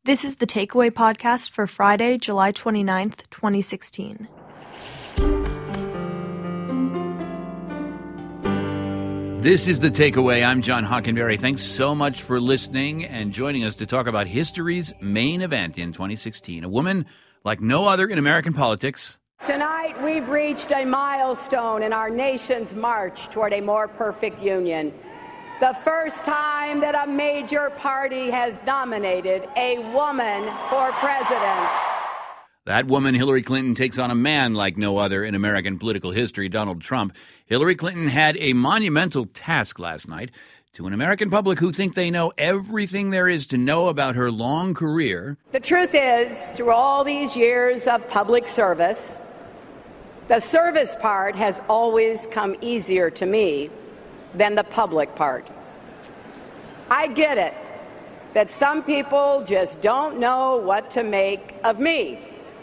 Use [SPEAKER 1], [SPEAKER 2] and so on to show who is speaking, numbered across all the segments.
[SPEAKER 1] This is the Takeaway podcast for Friday, July 29th, 2016.
[SPEAKER 2] This is The Takeaway. I'm John Hockenberry. Thanks so much for listening and joining us to talk about history's main event in 2016. A woman like no other in American politics.
[SPEAKER 3] Tonight, we've reached a milestone in our nation's march toward a more perfect union. The first time that a major party has nominated a woman for president.
[SPEAKER 2] That woman, Hillary Clinton, takes on a man like no other in American political history, Donald Trump. Hillary Clinton had a monumental task last night to an American public who think they know everything there is to know about her long career.
[SPEAKER 3] The truth is, through all these years of public service, the service part has always come easier to me than the public part. I get it that some people just don't know what to make of me.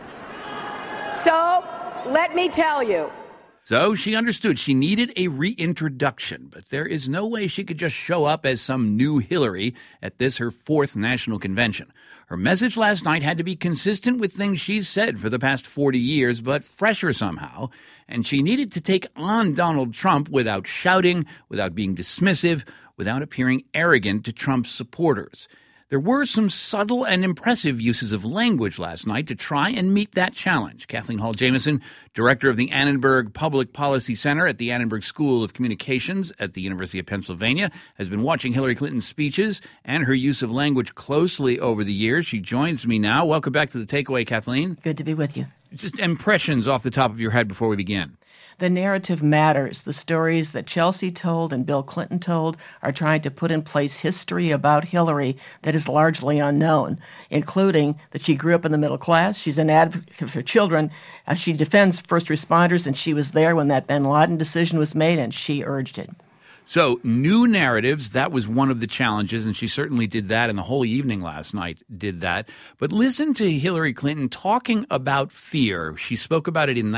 [SPEAKER 3] So, let me tell you.
[SPEAKER 2] So she understood she needed a reintroduction, but there is no way she could just show up as some new Hillary at this, her fourth national convention. Her message last night had to be consistent with things she's said for the past 40 years, but fresher somehow. And she needed to take on Donald Trump without shouting, without being dismissive, without appearing arrogant to Trump's supporters. There were some subtle and impressive uses of language last night to try and meet that challenge. Kathleen Hall Jamieson, director of the Annenberg Public Policy Center at the Annenberg School of Communications at the University of Pennsylvania, has been watching Hillary Clinton's speeches and her use of language closely over the years. She joins me now. Welcome back to The Takeaway, Kathleen.
[SPEAKER 4] Good to be with you.
[SPEAKER 2] Just impressions off the top of your head before we begin.
[SPEAKER 4] The narrative matters. The stories that Chelsea told and Bill Clinton told are trying to put in place history about Hillary that is largely unknown, including that she grew up in the middle class. She's an advocate for children. She defends first responders, and she was there when that bin Laden decision was made, and she urged it.
[SPEAKER 2] So, new narratives, that was one of the challenges, and she certainly did that, and the whole evening last night did that. But listen to Hillary Clinton talking about fear. She spoke about it in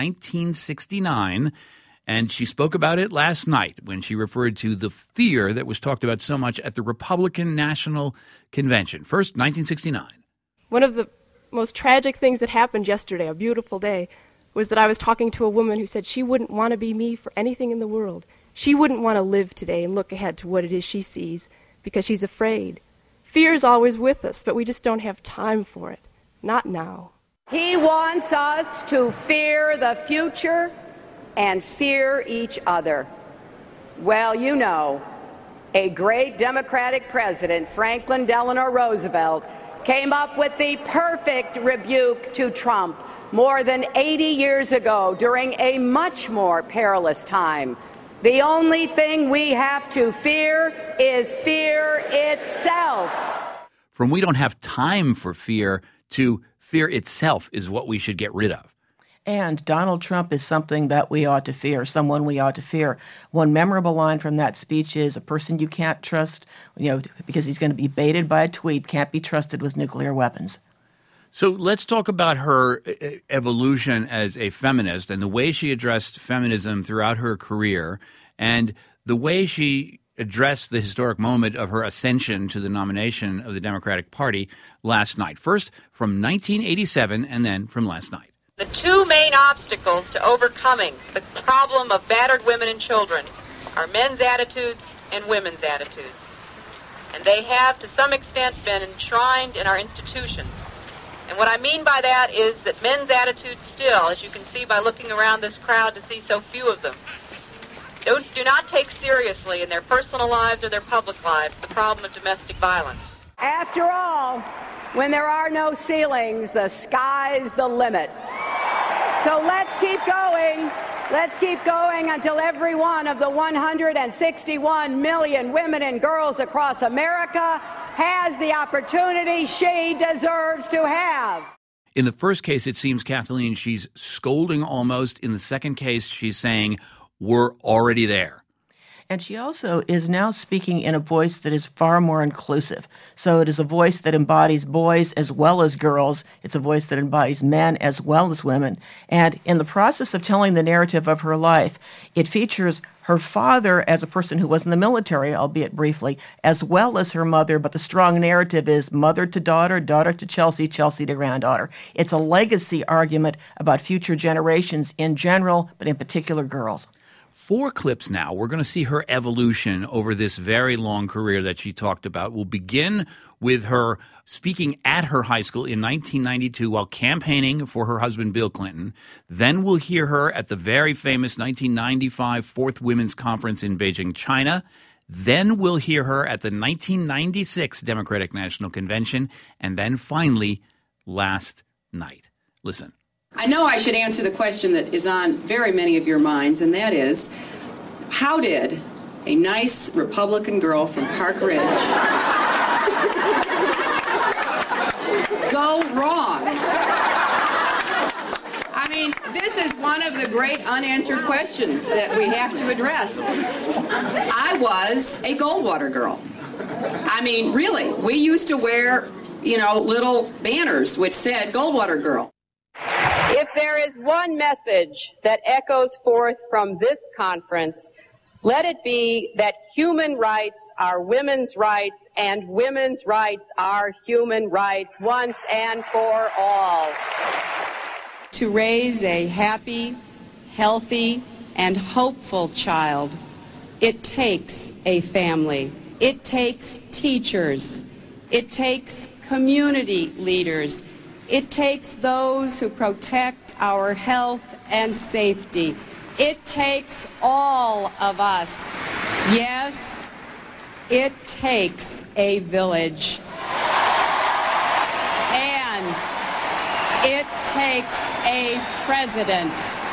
[SPEAKER 2] 1969, and she spoke about it last night when she referred to the fear that was talked about so much at the Republican National Convention. First, 1969.
[SPEAKER 5] One of the most tragic things that happened yesterday, a beautiful day, was that I was talking to a woman who said she wouldn't want to be me for anything in the world. She wouldn't want to live today and look ahead to what it is she sees because she's afraid. Fear is always with us, but we just don't have time for it. Not now.
[SPEAKER 3] He wants us to fear the future and fear each other. Well, you know, a great Democratic president, Franklin Delano Roosevelt, came up with the perfect rebuke to Trump more than 80 years ago during a much more perilous time. The only thing we have to fear is fear itself.
[SPEAKER 2] From we don't have time for fear to fear itself is what we should get rid of.
[SPEAKER 4] And Donald Trump is something that we ought to fear, someone we ought to fear. One memorable line from that speech is, a person you can't trust, because he's going to be baited by a tweet, can't be trusted with nuclear weapons.
[SPEAKER 2] So let's talk about her evolution as a feminist and the way she addressed feminism throughout her career and the way she addressed the historic moment of her ascension to the nomination of the Democratic Party last night. First, from 1987 and then from last night.
[SPEAKER 6] The two main obstacles to overcoming the problem of battered women and children are men's attitudes and women's attitudes. And they have, to some extent, been enshrined in our institutions. And what I mean by that is that men's attitudes still, as you can see by looking around this crowd to see so few of them, do not take seriously in their personal lives or their public lives the problem of domestic violence.
[SPEAKER 3] After all, when there are no ceilings, the sky's the limit. So let's keep going. Let's keep going until every one of the 161 million women and girls across America has the opportunity she deserves to have.
[SPEAKER 2] In the first case, it seems, Kathleen, she's scolding almost. In the second case, she's saying, we're already there.
[SPEAKER 4] And she also is now speaking in a voice that is far more inclusive. So it is a voice that embodies boys as well as girls. It's a voice that embodies men as well as women. And in the process of telling the narrative of her life, it features her father as a person who was in the military, albeit briefly, as well as her mother, but the strong narrative is mother to daughter, daughter to Chelsea, Chelsea to granddaughter. It's a legacy argument about future generations in general, but in particular girls.
[SPEAKER 2] 4 clips now. We're going to see her evolution over this very long career that she talked about. We'll begin with her speaking at her high school in 1992 while campaigning for her husband, Bill Clinton. Then we'll hear her at the very famous 1995 Fourth Women's Conference in Beijing, China. Then we'll hear her at the 1996 Democratic National Convention. And then finally, last night. Listen.
[SPEAKER 7] I know I should answer the question that is on very many of your minds, and that is, how did a nice Republican girl from Park Ridge go wrong? I mean, this is one of the great unanswered questions that we have to address. I was a Goldwater girl. I mean, really, we used to wear, little banners which said Goldwater girl.
[SPEAKER 3] If there is one message that echoes forth from this conference, let it be that human rights are women's rights and women's rights are human rights once and for all.
[SPEAKER 7] To raise a happy, healthy, and hopeful child, it takes a family. It takes teachers. It takes community leaders. It takes those who protect our health and safety. It takes all of us. Yes, it takes a village. And it takes a president.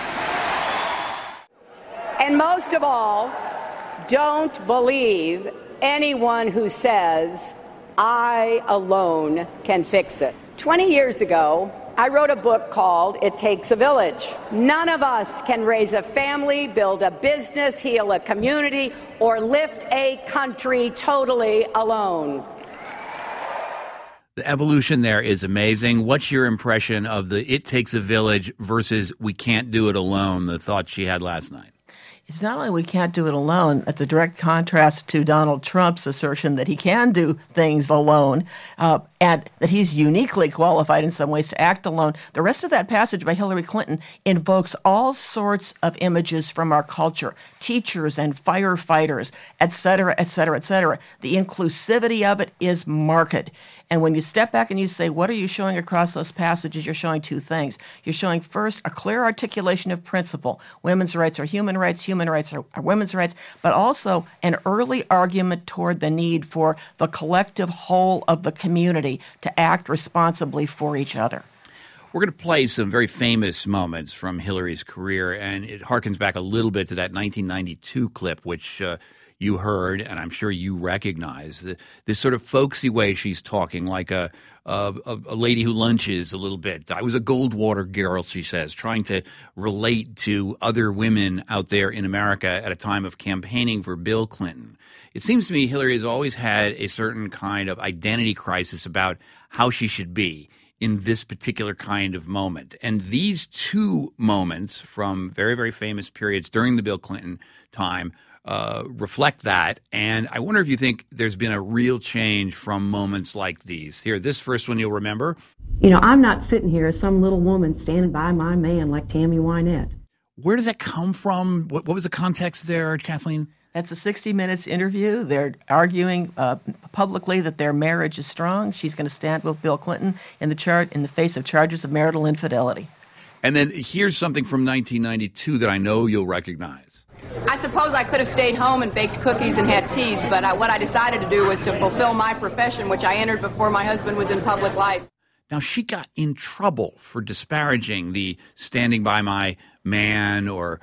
[SPEAKER 3] And most of all, don't believe anyone who says, I alone can fix it. 20 years ago, I wrote a book called It Takes a Village. None of us can raise a family, build a business, heal a community, or lift a country totally alone.
[SPEAKER 2] The evolution there is amazing. What's your impression of the It Takes a Village versus we can't do it alone, the thought she had last night?
[SPEAKER 4] It's not only we can't do it alone, it's a direct contrast to Donald Trump's assertion that he can do things alone and that he's uniquely qualified in some ways to act alone. The rest of that passage by Hillary Clinton invokes all sorts of images from our culture, teachers and firefighters, et cetera, et cetera, et cetera. The inclusivity of it is marked. And when you step back and you say, what are you showing across those passages? You're showing two things. You're showing, first, a clear articulation of principle. Women's rights are human rights are women's rights, but also an early argument toward the need for the collective whole of the community to act responsibly for each other.
[SPEAKER 2] We're going to play some very famous moments from Hillary's career, and it harkens back a little bit to that 1992 clip, which you heard, and I'm sure you recognize, this sort of folksy way she's talking, like a lady who lunches a little bit. I was a Goldwater girl, she says, trying to relate to other women out there in America at a time of campaigning for Bill Clinton. It seems to me Hillary has always had a certain kind of identity crisis about how she should be in this particular kind of moment. And these two moments from very, very famous periods during the Bill Clinton time reflect that. And I wonder if you think there's been a real change from moments like these. Here, this first one you'll remember.
[SPEAKER 8] I'm not sitting here as some little woman standing by my man like Tammy Wynette.
[SPEAKER 2] Where does that come from? What was the context there, Kathleen?
[SPEAKER 4] That's a 60 Minutes interview. They're arguing publicly that their marriage is strong. She's going to stand with Bill Clinton in the face of charges of marital infidelity.
[SPEAKER 2] And then here's something from 1992 that I know you'll recognize.
[SPEAKER 7] I suppose I could have stayed home and baked cookies and had teas, but what I decided to do was to fulfill my profession, which I entered before my husband was in public life.
[SPEAKER 2] Now, she got in trouble for disparaging the standing by my man or,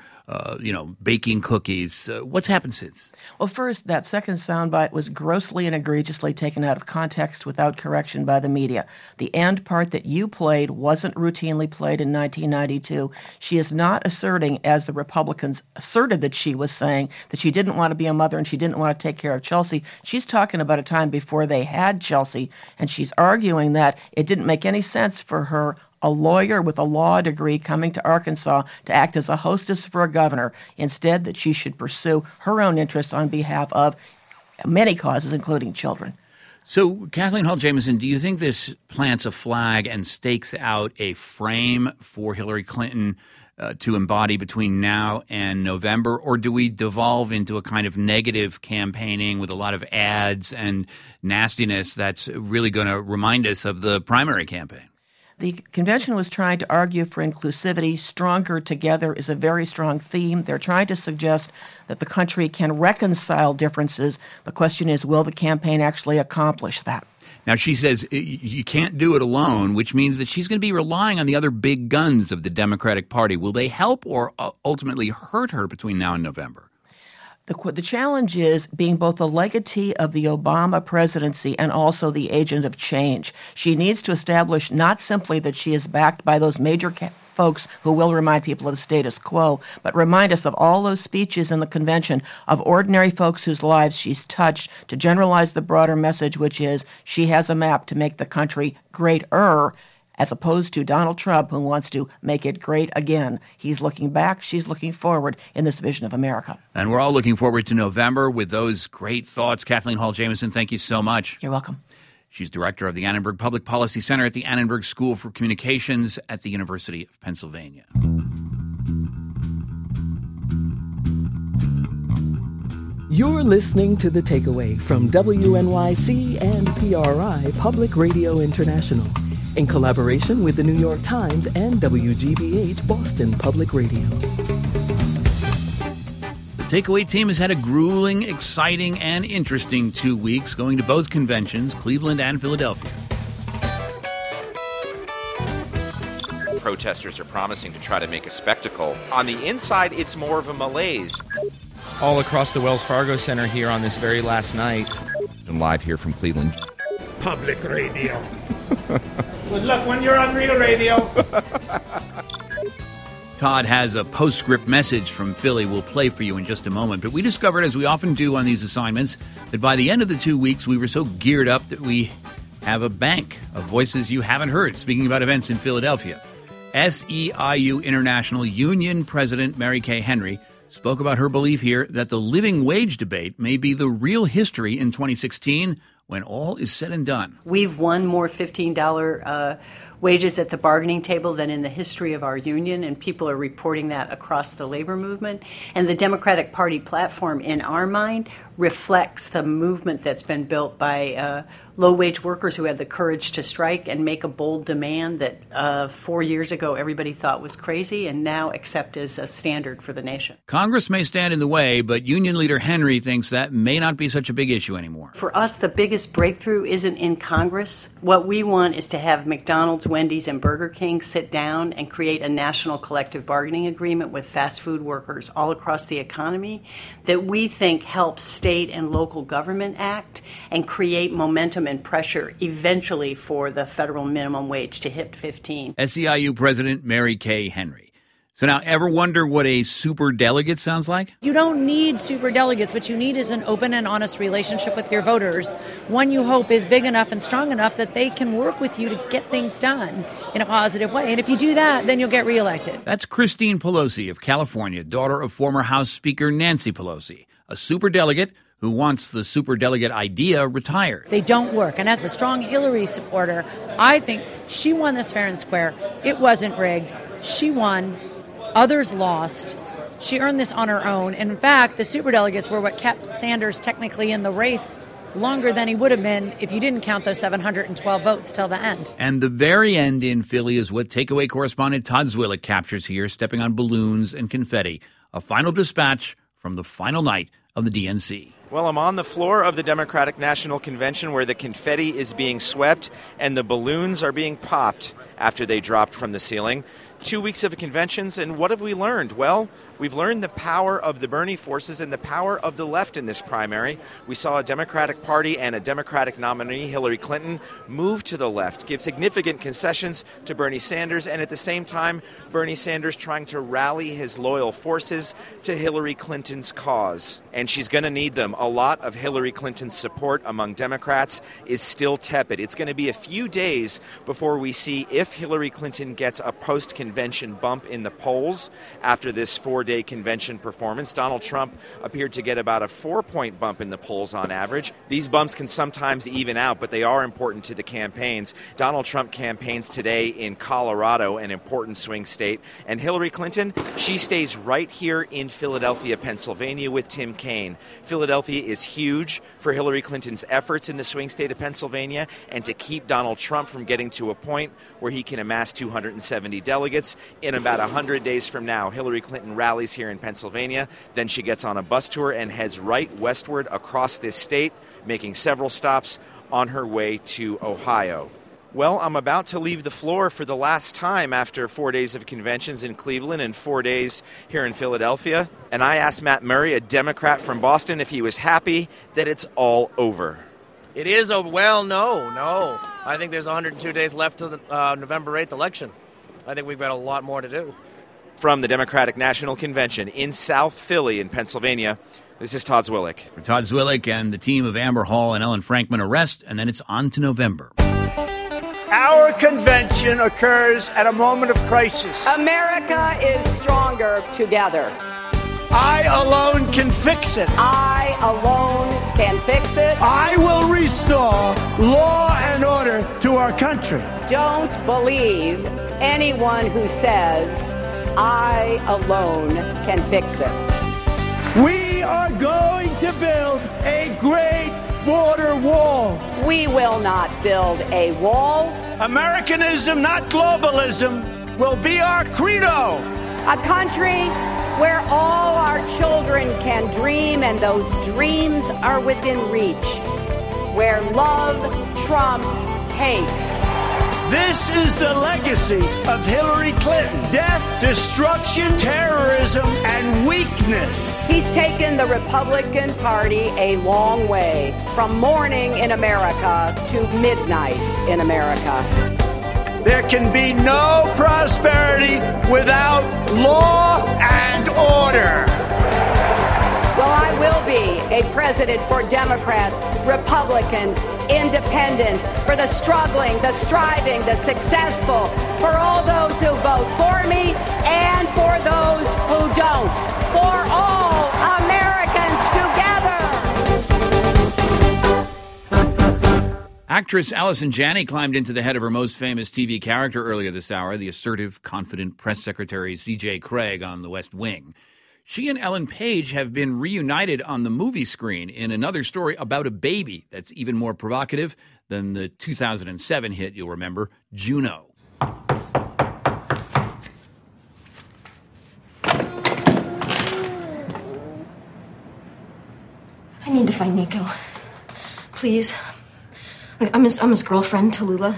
[SPEAKER 2] baking cookies. What's happened since?
[SPEAKER 4] Well, first, that second soundbite was grossly and egregiously taken out of context without correction by the media. The end part that you played wasn't routinely played in 1992. She is not asserting, as the Republicans asserted that she was saying, that she didn't want to be a mother and she didn't want to take care of Chelsea. She's talking about a time before they had Chelsea, and she's arguing that it didn't make any sense for her a lawyer with a law degree coming to Arkansas to act as a hostess for a governor. Instead, that she should pursue her own interests on behalf of many causes, including children.
[SPEAKER 2] So, Kathleen Hall Jamieson, do you think this plants a flag and stakes out a frame for Hillary Clinton to embody between now and November, or do we devolve into a kind of negative campaigning with a lot of ads and nastiness that's really going to remind us of the primary campaign?
[SPEAKER 4] The convention was trying to argue for inclusivity. Stronger together is a very strong theme. They're trying to suggest that the country can reconcile differences. The question is, will the campaign actually accomplish that?
[SPEAKER 2] Now, she says you can't do it alone, which means that she's going to be relying on the other big guns of the Democratic Party. Will they help or ultimately hurt her between now and November?
[SPEAKER 4] The challenge is being both the legatee of the Obama presidency and also the agent of change. She needs to establish not simply that she is backed by those major folks who will remind people of the status quo, but remind us of all those speeches in the convention of ordinary folks whose lives she's touched, to generalize the broader message, which is she has a map to make the country greater, as opposed to Donald Trump, who wants to make it great again. He's looking back, she's looking forward in this vision of America.
[SPEAKER 2] And we're all looking forward to November with those great thoughts. Kathleen Hall Jamieson, thank you so much.
[SPEAKER 4] You're welcome.
[SPEAKER 2] She's director of the Annenberg Public Policy Center at the Annenberg School for Communications at the University of Pennsylvania.
[SPEAKER 9] You're listening to The Takeaway from WNYC and PRI Public Radio International, in collaboration with the New York Times and WGBH Boston Public Radio.
[SPEAKER 2] The Takeaway team has had a grueling, exciting, and interesting 2 weeks, going to both conventions, Cleveland and Philadelphia.
[SPEAKER 10] Protesters are promising to try to make a spectacle. On the inside, it's more of a malaise.
[SPEAKER 11] All across the Wells Fargo Center here on this very last night.
[SPEAKER 12] I'm live here from Cleveland.
[SPEAKER 13] Public radio. Good luck when you're on real radio.
[SPEAKER 2] Todd has a postscript message from Philly we'll play for you in just a moment. But we discovered, as we often do on these assignments, that by the end of the 2 weeks, we were so geared up that we have a bank of voices you haven't heard, speaking about events in Philadelphia. SEIU International Union President Mary Kay Henry spoke about her belief here that the living wage debate may be the real history in 2016 when all is said and done.
[SPEAKER 14] We've won more $15 wages at the bargaining table than in the history of our union, and people are reporting that across the labor movement. And the Democratic Party platform, in our mind, reflects the movement that's been built by low-wage workers who had the courage to strike and make a bold demand that 4 years ago everybody thought was crazy and now accept as a standard for the nation.
[SPEAKER 2] Congress may stand in the way, but union leader Henry thinks that may not be such a big issue anymore.
[SPEAKER 14] For us, the biggest breakthrough isn't in Congress. What we want is to have McDonald's, Wendy's, and Burger King sit down and create a national collective bargaining agreement with fast food workers all across the economy that we think helps state and local government act and create momentum and pressure eventually for the federal minimum wage to hit 15.
[SPEAKER 2] SEIU President Mary Kay Henry. So now, ever wonder what a superdelegate sounds like?
[SPEAKER 15] You don't need superdelegates. What you need is an open and honest relationship with your voters. One you hope is big enough and strong enough that they can work with you to get things done in a positive way. And if you do that, then you'll get reelected.
[SPEAKER 2] That's Christine Pelosi of California, daughter of former House Speaker Nancy Pelosi, a superdelegate who wants the superdelegate idea retired.
[SPEAKER 15] They don't work. And as a strong Hillary supporter, I think she won this fair and square. It wasn't rigged. She won. Others lost. She earned this on her own. And in fact, the superdelegates were what kept Sanders technically in the race longer than he would have been if you didn't count those 712 votes till the end.
[SPEAKER 2] And the very end in Philly is what Takeaway correspondent Todd Zwillich captures here, stepping on balloons and confetti. A final dispatch from the final night of the DNC.
[SPEAKER 10] Well, I'm on the floor of the Democratic National Convention where the confetti is being swept and the balloons are being popped after they dropped from the ceiling. 2 weeks of conventions, and what have we learned? Well, We've learned the power of the Bernie forces and the power of the left in this primary. We saw a Democratic Party and a Democratic nominee, Hillary Clinton, move to the left, give significant concessions to Bernie Sanders, and at the same time, Bernie Sanders trying to rally his loyal forces to Hillary Clinton's cause. And she's going to need them. A lot of Hillary Clinton's support among Democrats is still tepid. It's going to be a few days before we see if Hillary Clinton gets a post-convention bump in the polls after this 4-day convention performance. Donald Trump appeared to get about a 4-point bump in the polls on average. These bumps can sometimes even out, but they are important to the campaigns. Donald Trump campaigns today in Colorado, an important swing state, and Hillary Clinton, she stays right here in Philadelphia, Pennsylvania with Tim Kaine. Philadelphia is huge for Hillary Clinton's efforts in the swing state of Pennsylvania and to keep Donald Trump from getting to a point where he can amass 270 delegates. In about 100 days from now, Hillary Clinton rallies here in Pennsylvania. Then she gets on a bus tour and heads right westward across this state, making several stops on her way to Ohio. Well, I'm about to leave the floor for the last time after 4 days of conventions in Cleveland and 4 days here in Philadelphia. And I asked Matt Murray, a Democrat from Boston, if he was happy that it's all over.
[SPEAKER 16] It is over. Well, no. I think there's 102 days left to the November 8th election. I think we've got a lot more to do.
[SPEAKER 10] From the Democratic National Convention in South Philly in Pennsylvania, this is Todd Zwillich.
[SPEAKER 2] For Todd Zwillich and the team of Amber Hall and Ellen Frankman arrest, and then it's on to November.
[SPEAKER 13] Our convention occurs at a moment of crisis.
[SPEAKER 3] America is stronger together.
[SPEAKER 13] I alone can fix it.
[SPEAKER 3] I alone can fix it.
[SPEAKER 13] I will restore law and order to our country.
[SPEAKER 3] Don't believe anyone who says, I alone can fix it.
[SPEAKER 13] We are going to build a great border wall.
[SPEAKER 3] We will not build a wall.
[SPEAKER 13] Americanism, not globalism, will be our credo.
[SPEAKER 3] A country where all our children can dream and those dreams are within reach. Where love trumps hate.
[SPEAKER 13] This is the legacy of Hillary Clinton. Death, destruction, terrorism, and weakness.
[SPEAKER 3] He's taken the Republican Party a long way, from morning in America to midnight in America.
[SPEAKER 13] There can be no prosperity without law and order.
[SPEAKER 3] Well, I will be a president for Democrats, Republicans, independents, for the struggling, the striving, the successful, for all those who vote for me and for those who don't. For all Americans together.
[SPEAKER 2] Actress Allison Janney climbed into the head of her most famous TV character earlier this hour, the assertive, confident press secretary C.J. Craig on The West Wing. She and Ellen Page have been reunited on the movie screen in another story about a baby that's even more provocative than the 2007 hit, you'll remember, Juno.
[SPEAKER 17] I need to find Nico. Please. I'm his girlfriend, Tallulah.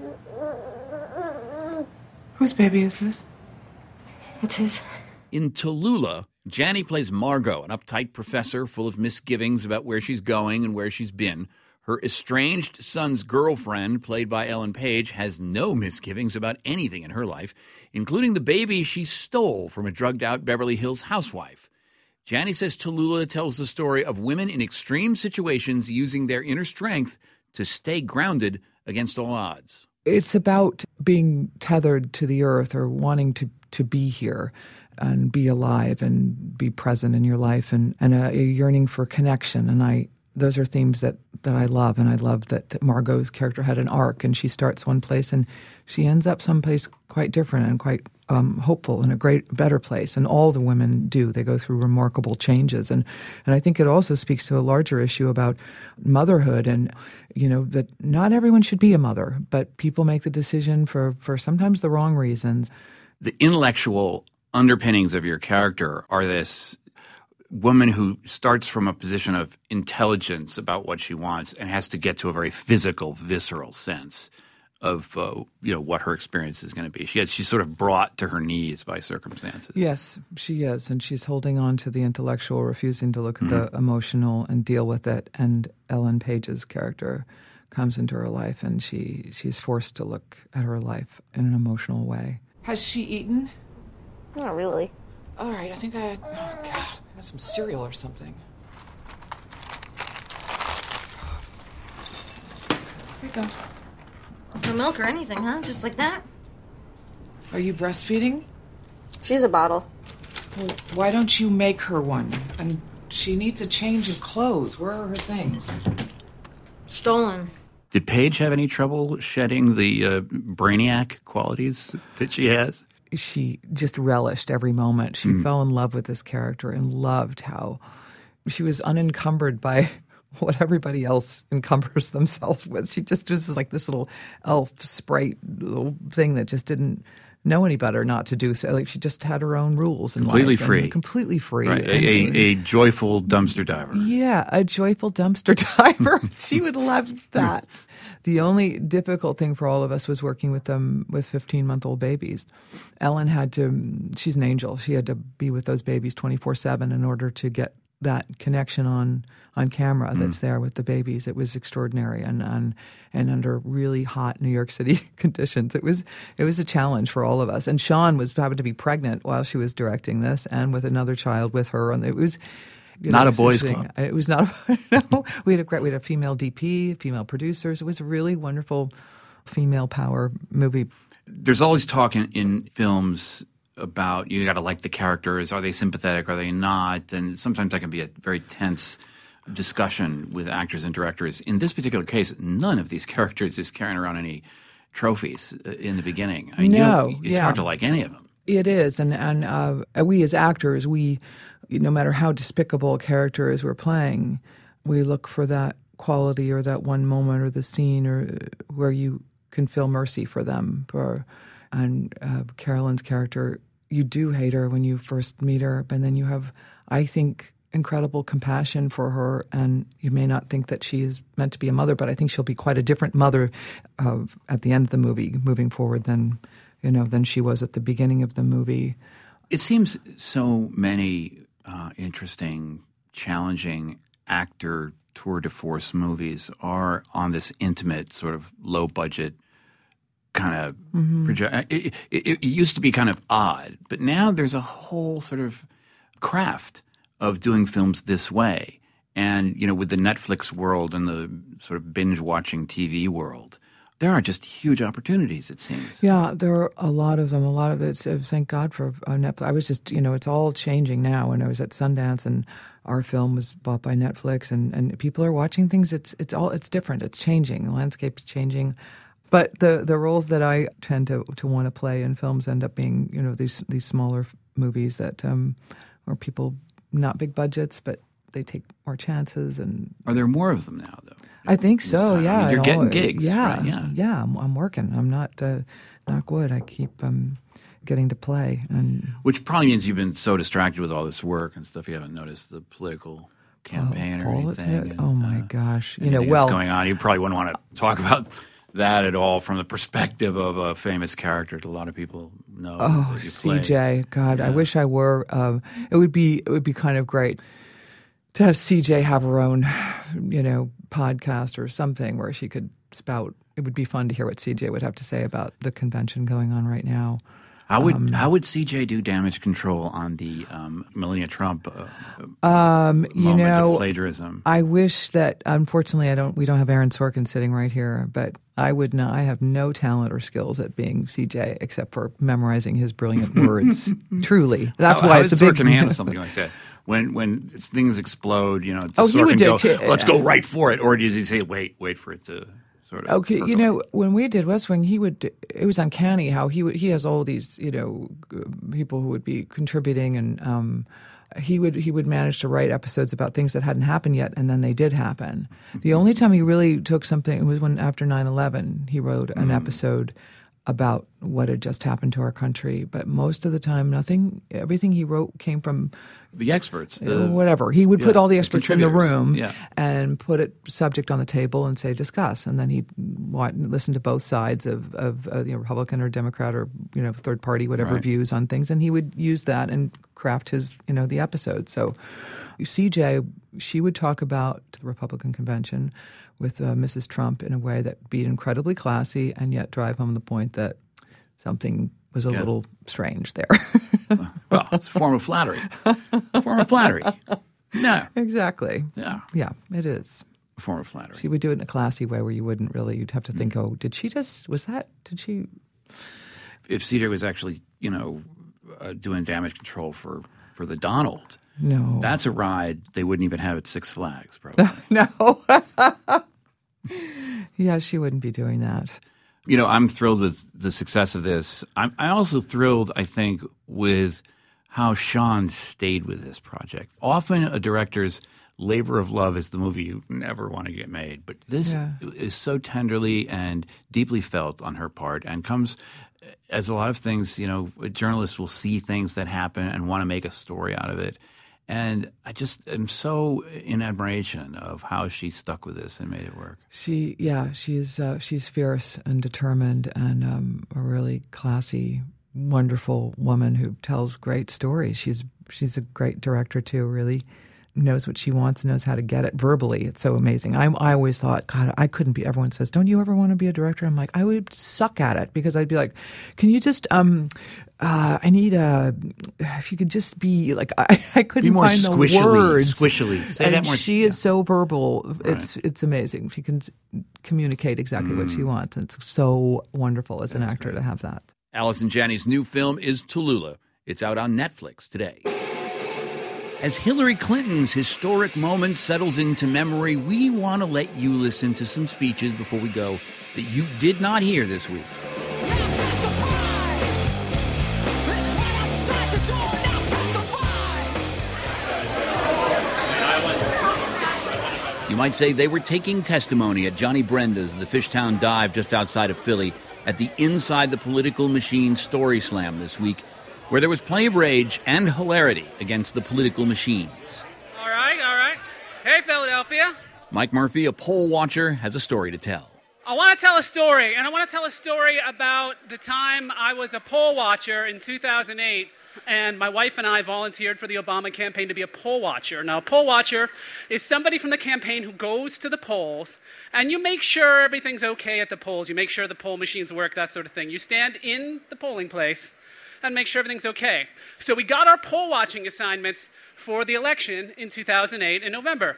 [SPEAKER 18] Whose baby is this?
[SPEAKER 17] It's his.
[SPEAKER 2] In Tallulah, Janney plays Margot, an uptight professor full of misgivings about where she's going and where she's been. Her estranged son's girlfriend, played by Ellen Page, has no misgivings about anything in her life, including the baby she stole from a drugged-out Beverly Hills housewife. Janney says Tallulah tells the story of women in extreme situations using their inner strength to stay grounded against all odds.
[SPEAKER 18] It's about being tethered to the earth or wanting to be here and be alive and be present in your life and a yearning for connection. And those are themes that I love. And I love that Margot's character had an arc, and she starts one place and she ends up someplace quite different and quite hopeful and better place. And all the women do. They go through remarkable changes. And I think it also speaks to a larger issue about motherhood and, that not everyone should be a mother, but people make the decision for sometimes the wrong reasons.
[SPEAKER 2] The intellectual underpinnings of your character are this woman who starts from a position of intelligence about what she wants and has to get to a very physical, visceral sense of what her experience is going to be. She's sort of brought to her knees by circumstances.
[SPEAKER 18] Yes, she is, and she's holding on to the intellectual, refusing to look at the emotional and deal with it. And Ellen Page's character comes into her life, and she's forced to look at her life in an emotional way.
[SPEAKER 19] Has she eaten?
[SPEAKER 17] Not really.
[SPEAKER 19] All right, I think I got some cereal or something. Here you go.
[SPEAKER 17] No milk or anything, huh? Just like that?
[SPEAKER 19] Are you breastfeeding?
[SPEAKER 17] She's a bottle.
[SPEAKER 19] Well, why don't you make her one? And she needs a change of clothes. Where are her things?
[SPEAKER 17] Stolen.
[SPEAKER 2] Did Paige have any trouble shedding the brainiac qualities that she has?
[SPEAKER 18] She just relished every moment. She fell in love with this character and loved how she was unencumbered by what everybody else encumbers themselves with. She just was like this little elf sprite little thing that just didn't know any better not to do. Like she just had her own rules in
[SPEAKER 2] completely
[SPEAKER 18] life.
[SPEAKER 2] Free.
[SPEAKER 18] Completely free.
[SPEAKER 2] Right. A joyful dumpster diver.
[SPEAKER 18] Yeah, a joyful dumpster diver. She would love that. The only difficult thing for all of us was working with them with 15-month-old babies. Ellen she's an angel. She had to be with those babies 24/7 in order to get that connection on camera that's there with the babies. It was extraordinary, and under really hot New York City conditions. It was a challenge for all of us. And Sean happened to be pregnant while she was directing this, and with another child with her, and it was
[SPEAKER 2] not a boys' club.
[SPEAKER 18] It was not. No, we had a female DP, female producers. It was a really wonderful female power movie.
[SPEAKER 2] There's always talk in films about you got to like the characters. Are they sympathetic? Are they not? And sometimes that can be a very tense discussion with actors and directors. In this particular case, none of these characters is carrying around any trophies in the beginning. I mean, it's hard to like any of them.
[SPEAKER 18] It is, and we as actors, no matter how despicable a character is we're playing, we look for that quality or that one moment or the scene or where you can feel mercy for them. And Carolyn's character, you do hate her when you first meet her, and then you have, I think, incredible compassion for her, and you may not think that she is meant to be a mother, but I think she'll be quite a different mother at the end of the movie, moving forward than she was at the beginning of the movie.
[SPEAKER 2] It seems so many interesting, challenging actor tour de force movies are on this intimate, sort of low-budget kind of project. It used to be kind of odd, but now there's a whole sort of craft of doing films this way. And, with the Netflix world and the sort of binge-watching TV world, there are just huge opportunities, it seems.
[SPEAKER 18] Yeah, there are a lot of them. A lot of it, thank God for Netflix. I was just, it's all changing now. When I was at Sundance and our film was bought by Netflix and people are watching things, it's different. It's changing. The landscape's changing. But the roles that I tend to want to play in films end up being, these smaller movies that where people, not big budgets, but they take more chances. And
[SPEAKER 2] are there more of them now, though?
[SPEAKER 18] I think so. Yeah,
[SPEAKER 2] I mean, you're getting gigs.
[SPEAKER 18] Yeah,
[SPEAKER 2] right?
[SPEAKER 18] Yeah. I'm working. I'm not knock wood. I keep getting to play, and
[SPEAKER 2] which probably means you've been so distracted with all this work and stuff you haven't noticed the political campaign or anything. And,
[SPEAKER 18] oh my gosh,
[SPEAKER 2] what's going on. You probably wouldn't want to talk about that at all from the perspective of a famous character that a lot of people know.
[SPEAKER 18] Oh, CJ, God, yeah. I wish I were. It would be kind of great to have CJ have her own, podcast or something where she could spout. It would be fun to hear what CJ would have to say about the convention going on right now.
[SPEAKER 2] How would CJ do damage control on the Melania Trump moment of plagiarism?
[SPEAKER 18] I wish that, unfortunately, we don't have Aaron Sorkin sitting right here, but I would not. I have no talent or skills at being CJ except for memorizing his brilliant words. Truly, that's why it's a big.
[SPEAKER 2] Sorkin handle something like that? When things explode, does Sorkin go, let's go right for it, or does he say, wait for it to?
[SPEAKER 18] Okay, when we did West Wing, it was uncanny how he has all these, people who would be contributing, and he would manage to write episodes about things that hadn't happened yet, and then they did happen. The only time he really took something was when after 9/11 he wrote an episode about what had just happened to our country. But most of the time, everything he wrote came from
[SPEAKER 2] the experts.
[SPEAKER 18] Whatever. He would put all the experts in the room
[SPEAKER 2] yeah.
[SPEAKER 18] and put a subject on the table and say, discuss. And then he'd listen to both sides of Republican or Democrat or, third party, whatever views on things. And he would use that and craft his, the episode. So CJ, she would talk about the Republican convention with Mrs. Trump in a way that be incredibly classy and yet drive home the point that something was a little strange there.
[SPEAKER 2] Well, it's a form of flattery. No.
[SPEAKER 18] Exactly.
[SPEAKER 2] Yeah.
[SPEAKER 18] Yeah, it is.
[SPEAKER 2] A form of flattery.
[SPEAKER 18] She would do it in a classy way where you'd have to think, If
[SPEAKER 2] CJ was actually, doing damage control for the Donald.
[SPEAKER 18] No.
[SPEAKER 2] That's a ride they wouldn't even have at Six Flags, probably.
[SPEAKER 18] No. Yeah, she wouldn't be doing that.
[SPEAKER 2] I'm thrilled with the success of this. I'm also thrilled, I think, with how Sean stayed with this project. Often a director's labor of love is the movie you never want to get made. But this is so tenderly and deeply felt on her part and comes as a lot of things, journalists will see things that happen and want to make a story out of it. And I just am so in admiration of how she stuck with this and made it work.
[SPEAKER 18] She's fierce and determined and a really classy, wonderful woman who tells great stories. She's a great director too, really knows what she wants, knows how to get it verbally. It's so amazing. I always thought, God, I couldn't be. Everyone says, don't you ever want to be a director? I'm like, I would suck at it because I'd be like, can you just, I need if you could just be like, I couldn't find the words.
[SPEAKER 2] Squishily. Say
[SPEAKER 18] and
[SPEAKER 2] that more.
[SPEAKER 18] She is so verbal.
[SPEAKER 2] Right.
[SPEAKER 18] It's amazing. She can communicate exactly what she wants. And it's so wonderful as an actor to have that.
[SPEAKER 2] Allison Janney's new film is Tallulah. It's out on Netflix today. As Hillary Clinton's historic moment settles into memory, we want to let you listen to some speeches before we go that you did not hear this week. You might say they were taking testimony at Johnny Brenda's, the Fishtown Dive just outside of Philly, at the Inside the Political Machine Story Slam this week, where there was plenty of rage and hilarity against the political machines.
[SPEAKER 20] All right. Hey, Philadelphia.
[SPEAKER 2] Mike Murphy, a poll watcher, has a story to tell.
[SPEAKER 20] I want to tell a story, and I want to tell a story about the time I was a poll watcher in 2008, and my wife and I volunteered for the Obama campaign to be a poll watcher. Now, a poll watcher is somebody from the campaign who goes to the polls, and you make sure everything's okay at the polls. You make sure the poll machines work, that sort of thing. You stand in the polling place and make sure everything's okay. So we got our poll watching assignments for the election in 2008 in November.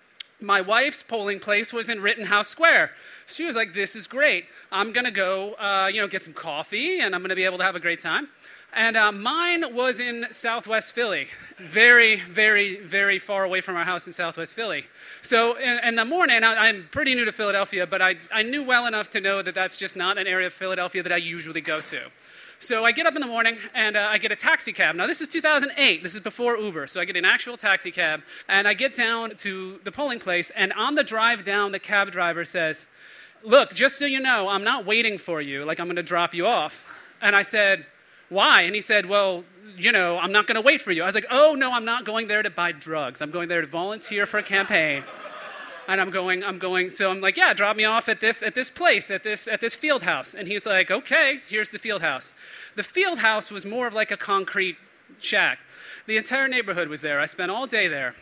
[SPEAKER 20] My wife's polling place was in Rittenhouse Square. She was like, this is great. I'm going to go, get some coffee, and I'm going to be able to have a great time. And mine was in Southwest Philly, very, very, very far away from our house in Southwest Philly. So in the morning, I'm pretty new to Philadelphia, but I knew well enough to know that that's just not an area of Philadelphia that I usually go to. So I get up in the morning, and I get a taxi cab. Now, this is 2008. This is before Uber. So I get an actual taxi cab, and I get down to the polling place, and on the drive down, the cab driver says, look, just so you know, I'm not waiting for you, like I'm going to drop you off. And I said, why? And he said, well, I'm not going to wait for you. I was like, oh, no, I'm not going there to buy drugs. I'm going there to volunteer for a campaign. And I'm going, so I'm like, yeah, drop me off at this place, at this field house. And he's like, okay, here's the field house. The field house was more of like a concrete shack. The entire neighborhood was there. I spent all day there,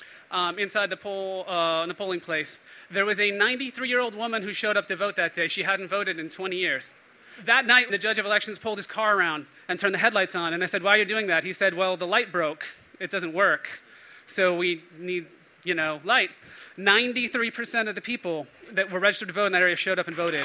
[SPEAKER 20] inside the polling place. There was a 93-year-old woman who showed up to vote that day. She hadn't voted in 20 years. That night, the judge of elections pulled his car around and turned the headlights on. And I said, why are you doing that? He said, well, the light broke. It doesn't work. So we need, light. 93% of the people that were registered to vote in that area showed up and voted.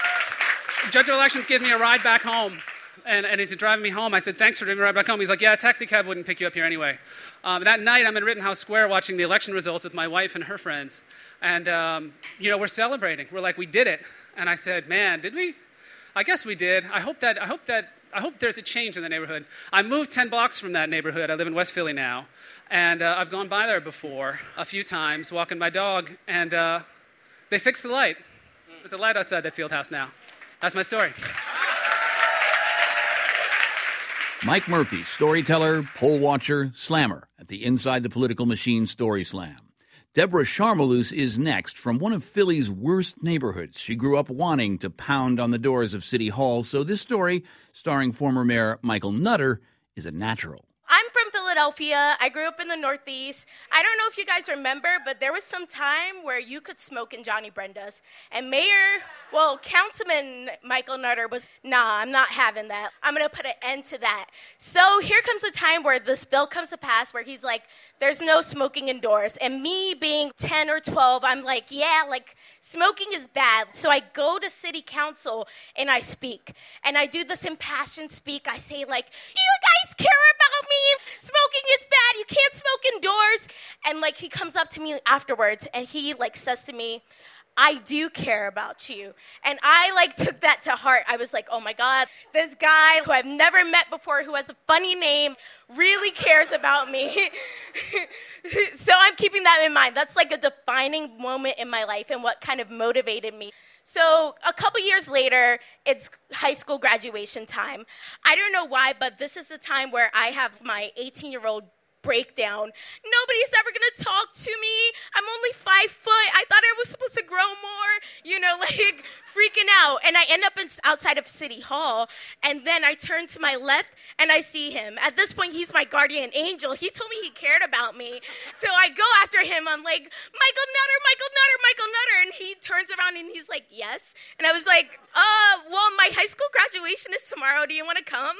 [SPEAKER 20] The judge of elections gave me a ride back home. And he's driving me home. I said, thanks for driving me right back home. He's like, yeah, a taxi cab wouldn't pick you up here anyway. That night, I'm in Rittenhouse Square watching the election results with my wife and her friends. And, we're celebrating. We're like, we did it. And I said, man, did we? I guess we did. I hope there's a change in the neighborhood. I moved 10 blocks from that neighborhood. I live in West Philly now. And I've gone by there before a few times, walking my dog. And they fixed the light. There's a light outside that field house now. That's my story.
[SPEAKER 2] Mike Murphy, storyteller, poll watcher, slammer at the Inside the Political Machine Story Slam. Deborah Sharmalus is next from one of Philly's worst neighborhoods. She grew up wanting to pound on the doors of City Hall, so this story, starring former Mayor Michael Nutter, is a natural.
[SPEAKER 21] I'm from Philadelphia. I grew up in the Northeast. I don't know if you guys remember, but there was some time where you could smoke in Johnny Brenda's. And Councilman Michael Nutter was, nah, I'm not having that. I'm going to put an end to that. So here comes a time where this bill comes to pass where he's like, there's no smoking indoors. And me being 10 or 12, I'm like, yeah, like, smoking is bad. So I go to city council and I speak. And I do this impassioned speak. I say, like, do you guys care about me? Smoking is bad. You can't smoke indoors. And, like, he comes up to me afterwards and he, like, says to me, I do care about you. And I, like, took that to heart. I was like, oh, my God, this guy who I've never met before, who has a funny name, really cares about me. So I'm keeping that in mind. That's, like, a defining moment in my life and what kind of motivated me. So a couple years later, it's high school graduation time. I don't know why, but this is the time where I have my 18-year-old breakdown. Nobody's ever going to talk to me. I'm only 5 foot. I thought I was supposed to grow more, like freaking out. And I end up outside of City Hall. And then I turn to my left and I see him. At this point, he's my guardian angel. He told me he cared about me. So I go after him. I'm like, Michael Nutter, Michael Nutter, Michael Nutter. And he turns around and he's like, yes. And I was like, well, my high school graduation is tomorrow. Do you want to come?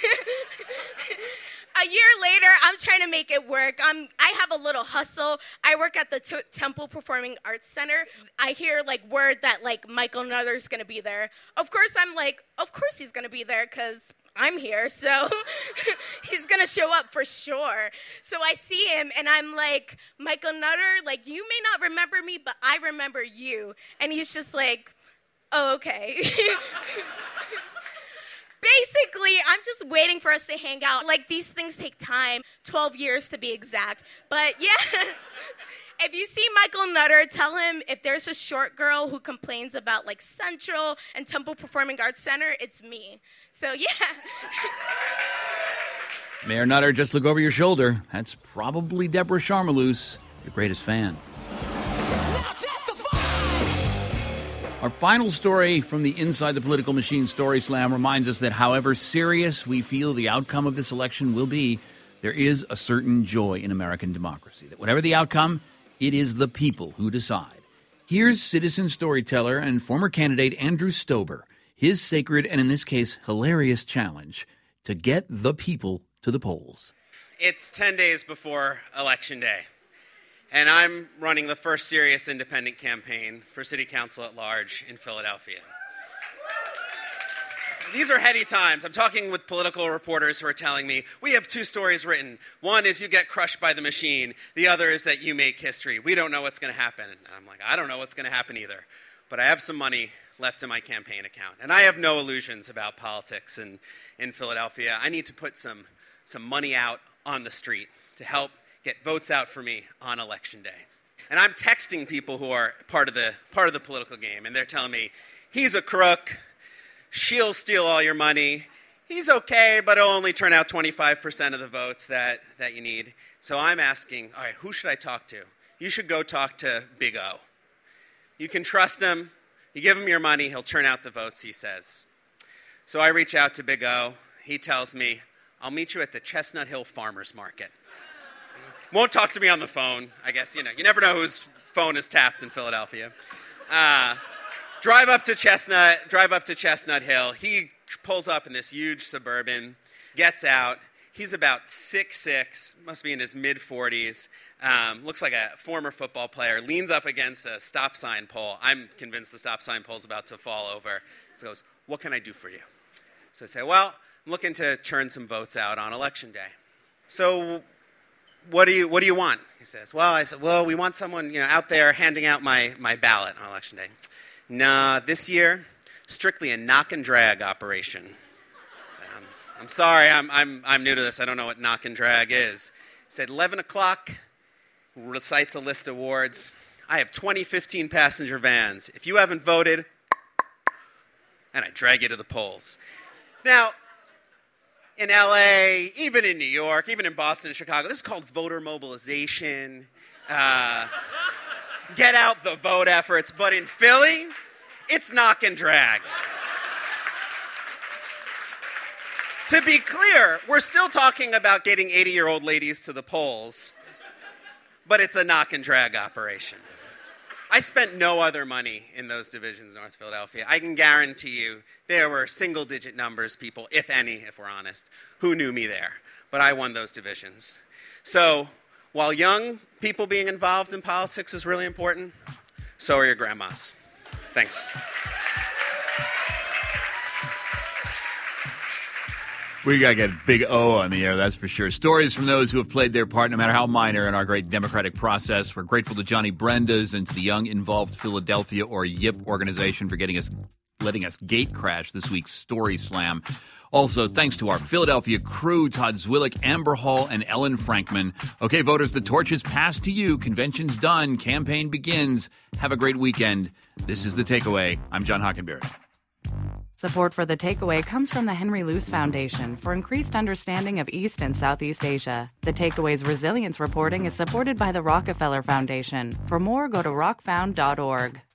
[SPEAKER 21] A year later, I'm trying to make it work. I have a little hustle. I work at the Temple Performing Arts Center. I hear, like, word that, like, Michael Nutter's going to be there. Of course, I'm like, of course he's going to be there because I'm here, so he's going to show up for sure. So I see him, and I'm like, Michael Nutter, like, you may not remember me, but I remember you. And he's just like, oh, okay. Basically, I'm just waiting for us to hang out. Like, these things take time, 12 years to be exact. But, yeah, if you see Michael Nutter, tell him if there's a short girl who complains about, like, Central and Temple Performing Arts Center, it's me. So, yeah.
[SPEAKER 2] Mayor Nutter, just look over your shoulder. That's probably Deborah Sharmalus, your greatest fan. Our final story from the Inside the Political Machine Story Slam reminds us that however serious we feel the outcome of this election will be, there is a certain joy in American democracy, that whatever the outcome, it is the people who decide. Here's citizen storyteller and former candidate Andrew Stober, his sacred and in this case hilarious challenge to get the people to the polls.
[SPEAKER 22] It's 10 days before Election Day. And I'm running the first serious independent campaign for city council at large in Philadelphia. These are heady times. I'm talking with political reporters who are telling me, we have 2 stories written. One is you get crushed by the machine. The other is that you make history. We don't know what's going to happen. And I'm like, I don't know what's going to happen either. But I have some money left in my campaign account. And I have no illusions about politics in Philadelphia. I need to put some money out on the street to help get votes out for me on Election Day. And I'm texting people who are part of the political game, and they're telling me, he's a crook, she'll steal all your money, he's okay, but he'll only turn out 25% of the votes that you need. So I'm asking, all right, who should I talk to? You should go talk to Big O. You can trust him, you give him your money, he'll turn out the votes, he says. So I reach out to Big O, he tells me, I'll meet you at the Chestnut Hill Farmers Market. Won't talk to me on the phone. I guess, you never know whose phone is tapped in Philadelphia. Drive up to Chestnut Hill. He pulls up in this huge Suburban, gets out. He's about 6'6", must be in his mid-40s, looks like a former football player, leans up against a stop sign pole. I'm convinced the stop sign pole's about to fall over. So he goes, what can I do for you? So I say, well, I'm looking to churn some votes out on Election Day. So what do you want? He says, I said, we want someone, out there handing out my ballot on Election Day. Nah, this year, strictly a knock and drag operation. So, I'm sorry, I'm new to this. I don't know what knock and drag is. He said, 11 o'clock, recites a list of awards. I have 2015 passenger vans. If you haven't voted, and I drag you to the polls. Now, in LA, even in New York, even in Boston and Chicago, this is called voter mobilization, get out the vote efforts. But in Philly, it's knock and drag. To be clear, we're still talking about getting 80-year-old ladies to the polls, but it's a knock and drag operation. I spent no other money in those divisions in North Philadelphia. I can guarantee you there were single-digit numbers, people, if any, if we're honest, who knew me there. But I won those divisions. So while young people being involved in politics is really important, so are your grandmas. Thanks.
[SPEAKER 2] We got to get Big O on the air, that's for sure. Stories from those who have played their part, no matter how minor, in our great democratic process. We're grateful to Johnny Brendas and to the Young Involved Philadelphia, or YIP, organization for letting us gate crash this week's Story Slam. Also, thanks to our Philadelphia crew, Todd Zwillick, Amber Hall, and Ellen Frankman. Okay, voters, the torch is passed to you. Convention's done. Campaign begins. Have a great weekend. This is The Takeaway. I'm John Hockenberry.
[SPEAKER 1] Support for The Takeaway comes from the Henry Luce Foundation for increased understanding of East and Southeast Asia. The Takeaway's resilience reporting is supported by the Rockefeller Foundation. For more, go to rockfound.org.